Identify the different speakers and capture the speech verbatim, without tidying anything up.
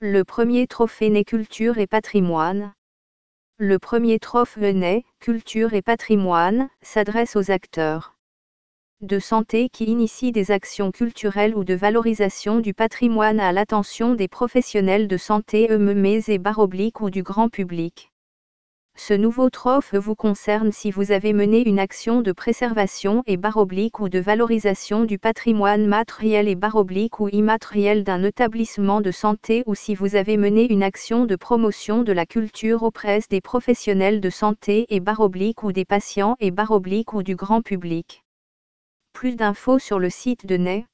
Speaker 1: Le premier trophée Nez Culture et Patrimoine. Le premier trophée Nez Culture et Patrimoine s'adresse aux acteurs de santé qui initient des actions culturelles ou de valorisation du patrimoine à l'attention des professionnels de santé eux-mêmes et barre oblique ou du grand public. Ce nouveau trophée vous concerne si vous avez mené une action de préservation et barre oblique ou de valorisation du patrimoine matériel et barre oblique ou immatériel d'un établissement de santé ou si vous avez mené une action de promotion de la culture auprès des professionnels de santé et barre oblique ou des patients et barre oblique ou du grand public. Plus d'infos sur le site de Nez.